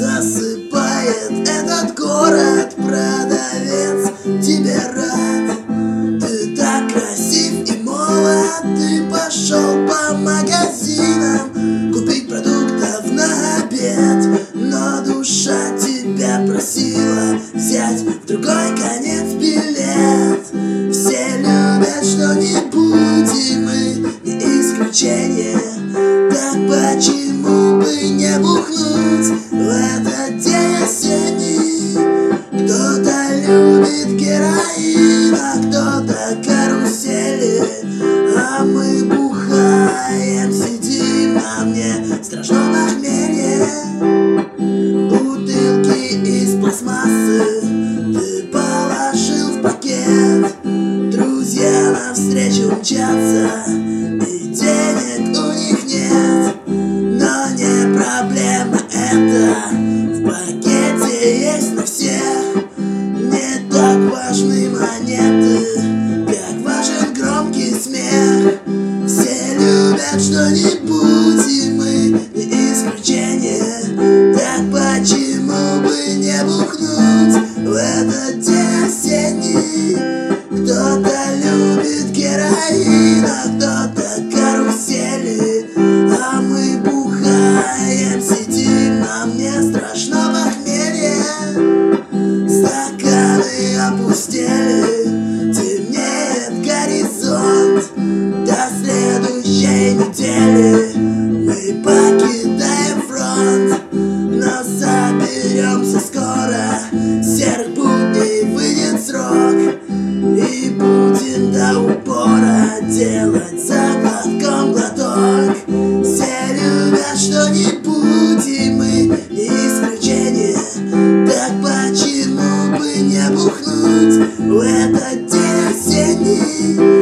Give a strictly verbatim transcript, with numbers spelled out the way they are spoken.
Засыпает этот город, продавец тебе рад. Ты так красив и молод, ты пошел по магазинам купить продуктов на обед, но душа тебя просила взять в другой конец билет. Все любят что-нибудь, и мы не исключение. Так почему бы не бухнуть в этот день осенний? Кто-то любит героин, а кто-то карусели, а мы бухаем, сидим, а мне страшно похмелье. Бутылки из пластмассы ты положил в пакет. Друзья навстречу мчатся, и денег у них нет. Но не проблема это, в пакете есть на всех. Не так важны монеты, как важен громкий смех. Все любят что-нибудь, и мы не исключение. Так почему бы не бухнуть в этот день осенний? Кто-то любит героин, а кто-то карусели, а мы бухаем, сидим, а мне страшно похмелье. Стаканы опустели, темнеет горизонт. До следующей недели мы покидаем фронт, но соберемся скоро, серых будней выйдет срок, и будем до упора делать за глотком глоток. Все любят что-нибудь, и мы не исключение. Так почему бы не бухнуть в этот день осенний?